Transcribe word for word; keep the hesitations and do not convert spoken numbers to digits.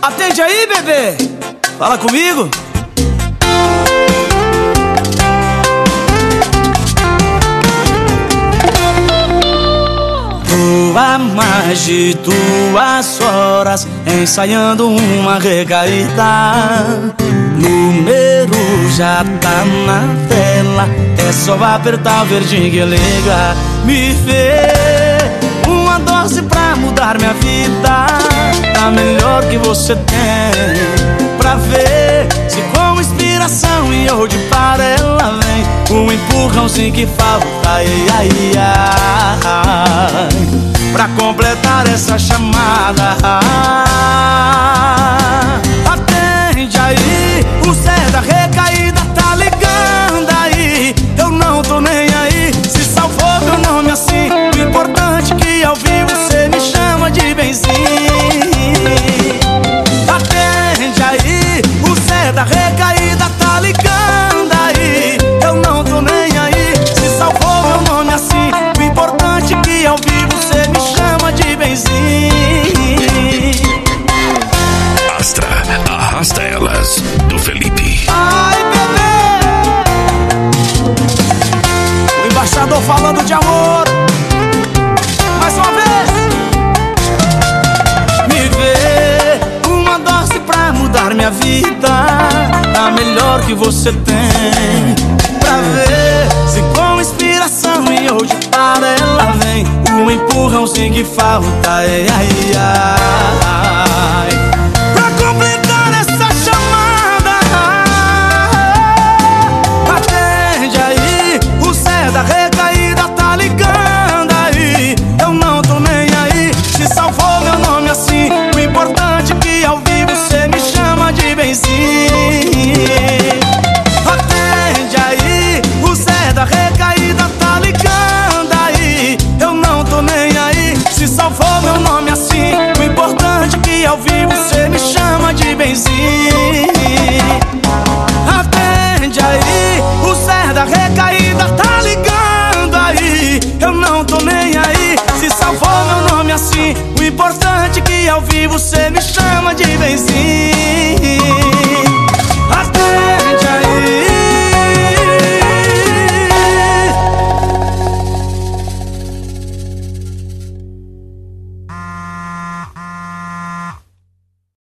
Atende aí, bebê. Fala comigo. Tô há mais de duas horas ensaiando uma recaída. Número já tá na tela, é só apertar o verdinho que liga. Me vê uma dose pra mudar minha vida, a melhor que você tem, pra ver se com inspiração e eu de para ela vem. Um empurrãozinho que falta, ai, ai, ai, pra completar essa chamada. Atende aí, o Zé da recaída tá ligando aí. Eu não tô nem aí, se salvou meu nome assim. O importante é que ao vivo você me chama de benzinho. Atende aí, o Zé da recaída tá ligando aí. Eu não tô nem aí, se salvou meu nome assim. O importante é que ao vivo você me chama de benzinho. Astra, arrasta elas, do Felipe. Ai, bebê, o embaixador falando de amor. Mais uma vez. Me vê uma dose pra mudar minha vida, a melhor que você tem, pra ver se com inspiração e hoje para ela vem. Um empurrãozinho que falta, ai, ai, ai, pra completar essa chamada. Atende aí, o Zé da recaída tá ligando aí. Eu não tô nem aí, se salvou meu nome assim. O importante é que ao vivo você me chama de benzinho. Atende aí, o Zé da recaída tá ligando aí. Eu não tô nem aí, se salvou meu nome assim. O importante é que ao vivo você me chama de benzinho. Atende aí, o Zé da recaída tá ligando aí. Eu não tô nem aí, se salvou meu nome assim. O importante é que ao vivo você me chama de benzinho.